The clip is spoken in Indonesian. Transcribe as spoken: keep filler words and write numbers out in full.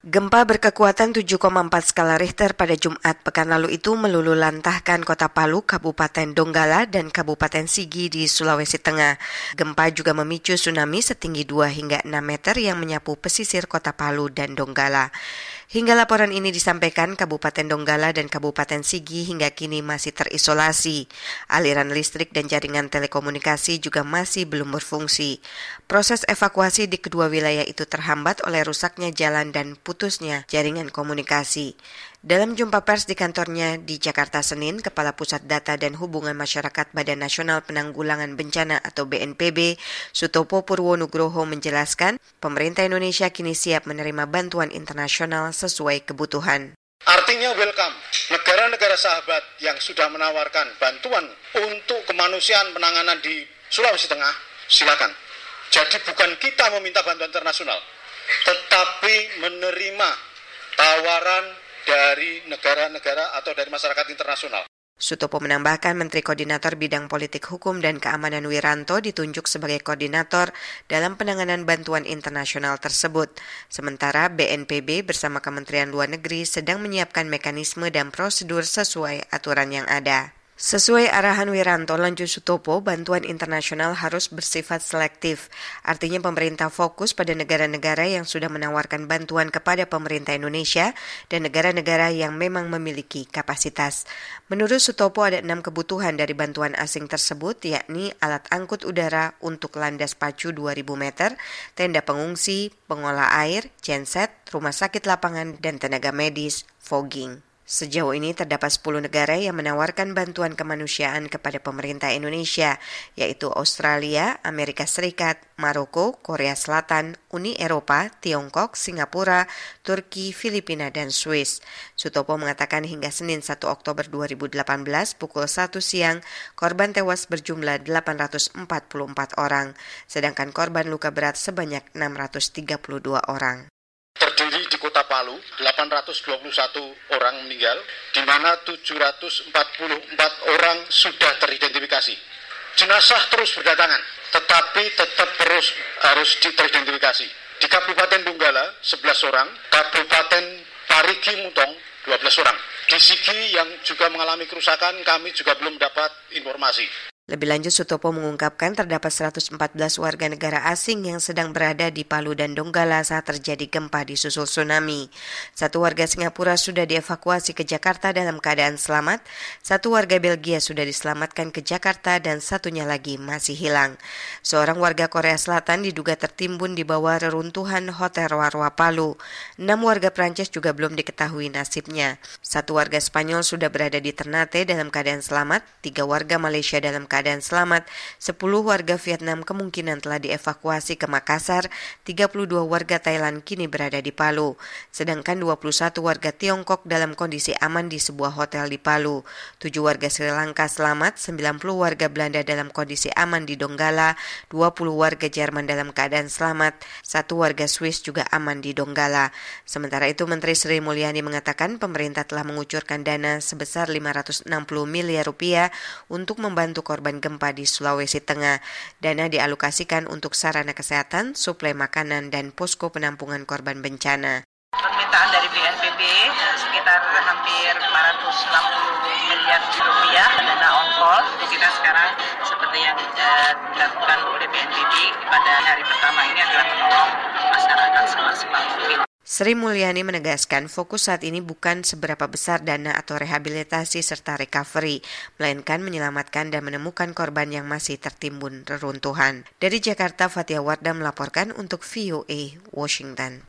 Gempa berkekuatan tujuh koma empat skala Richter pada Jumat pekan lalu itu meluluhlantahkan kota Palu, Kabupaten Donggala, dan Kabupaten Sigi di Sulawesi Tengah. Gempa juga memicu tsunami setinggi dua hingga enam meter yang menyapu pesisir kota Palu dan Donggala. Hingga laporan ini disampaikan, Kabupaten Donggala dan Kabupaten Sigi hingga kini masih terisolasi. Aliran listrik dan jaringan telekomunikasi juga masih belum berfungsi. Proses evakuasi di kedua wilayah itu terhambat oleh rusaknya jalan dan putusnya jaringan komunikasi. Dalam jumpa pers di kantornya di Jakarta Senin, Kepala Pusat Data dan Hubungan Masyarakat Badan Nasional Penanggulangan Bencana atau B N P B, Sutopo Purwonugroho menjelaskan, pemerintah Indonesia kini siap menerima bantuan internasional sesuai kebutuhan. Artinya welcome, negara-negara sahabat yang sudah menawarkan bantuan untuk kemanusiaan penanganan di Sulawesi Tengah, silakan. Jadi bukan kita meminta bantuan internasional, tetapi menerima tawaran dari negara-negara atau dari masyarakat internasional. Sutopo menambahkan Menteri Koordinator Bidang Politik Hukum dan Keamanan Wiranto ditunjuk sebagai koordinator dalam penanganan bantuan internasional tersebut. Sementara B N P B bersama Kementerian Luar Negeri sedang menyiapkan mekanisme dan prosedur sesuai aturan yang ada. Sesuai arahan Wiranto, lanjut Sutopo, bantuan internasional harus bersifat selektif. Artinya pemerintah fokus pada negara-negara yang sudah menawarkan bantuan kepada pemerintah Indonesia dan negara-negara yang memang memiliki kapasitas. Menurut Sutopo ada enam kebutuhan dari bantuan asing tersebut, yakni alat angkut udara untuk landas pacu dua ribu meter, tenda pengungsi, pengolah air, genset, rumah sakit lapangan, dan tenaga medis, fogging. Sejauh ini terdapat sepuluh negara yang menawarkan bantuan kemanusiaan kepada pemerintah Indonesia, yaitu Australia, Amerika Serikat, Maroko, Korea Selatan, Uni Eropa, Tiongkok, Singapura, Turki, Filipina, dan Swiss. Sutopo mengatakan hingga Senin satu Oktober dua ribu delapan belas pukul satu siang, korban tewas berjumlah delapan ratus empat puluh empat orang, sedangkan korban luka berat sebanyak enam ratus tiga puluh dua orang. Terdiri di Kota Palu, delapan ratus dua puluh satu orang meninggal, di mana tujuh ratus empat puluh empat orang sudah teridentifikasi. Jenazah terus berdatangan, tetapi tetap terus harus teridentifikasi. Di Kabupaten Donggala, sebelas orang, Kabupaten Parigi Mutong, dua belas orang. Di Sigi yang juga mengalami kerusakan, kami juga belum dapat informasi. Lebih lanjut, Sutopo mengungkapkan terdapat seratus empat belas warga negara asing yang sedang berada di Palu dan Donggala saat terjadi gempa disusul tsunami. Satu warga Singapura sudah dievakuasi ke Jakarta dalam keadaan selamat, satu warga Belgia sudah diselamatkan ke Jakarta, dan satunya lagi masih hilang. Seorang warga Korea Selatan diduga tertimbun di bawah reruntuhan Hotel Warwa Palu. Enam warga Prancis juga belum diketahui nasibnya. Satu warga Spanyol sudah berada di Ternate dalam keadaan selamat, tiga warga Malaysia dalam keadaan keadaan selamat, sepuluh warga Vietnam kemungkinan telah dievakuasi ke Makassar, tiga puluh dua warga Thailand kini berada di Palu, sedangkan dua puluh satu warga Tiongkok dalam kondisi aman di sebuah hotel di Palu, tujuh warga Sri Lanka selamat, sembilan puluh warga Belanda dalam kondisi aman di Donggala, dua puluh warga Jerman dalam keadaan selamat, satu warga Swiss juga aman di Donggala. Sementara itu, Menteri Sri Mulyani mengatakan pemerintah telah mengucurkan dana sebesar lima ratus enam puluh miliar rupiah untuk membantu korban gempa di Sulawesi Tengah. Dana dialokasikan untuk sarana kesehatan, suplai makanan, dan posko penampungan korban bencana. Permintaan dari B N P B sekitar hampir lima ratus enam puluh miliar rupiah dana on-call. Kita sekarang seperti yang uh, dilakukan oleh B N P B pada hari pertama ini adalah menolong masyarakat semaksimal mungkin. Sri Mulyani menegaskan fokus saat ini bukan seberapa besar dana atau rehabilitasi serta recovery, melainkan menyelamatkan dan menemukan korban yang masih tertimbun reruntuhan. Dari Jakarta, Fatia Wardah melaporkan untuk V O A Washington.